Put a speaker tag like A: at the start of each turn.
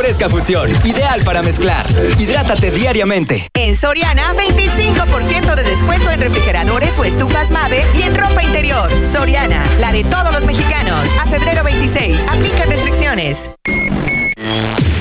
A: fresca fusión, ideal para mezclar. Hidrátate diariamente.
B: En Soriana, 25% de descuento en refrigeradores o estufas Mave y en ropa interior. Soriana, la de todos los mexicanos. A febrero 26, aplica restricciones.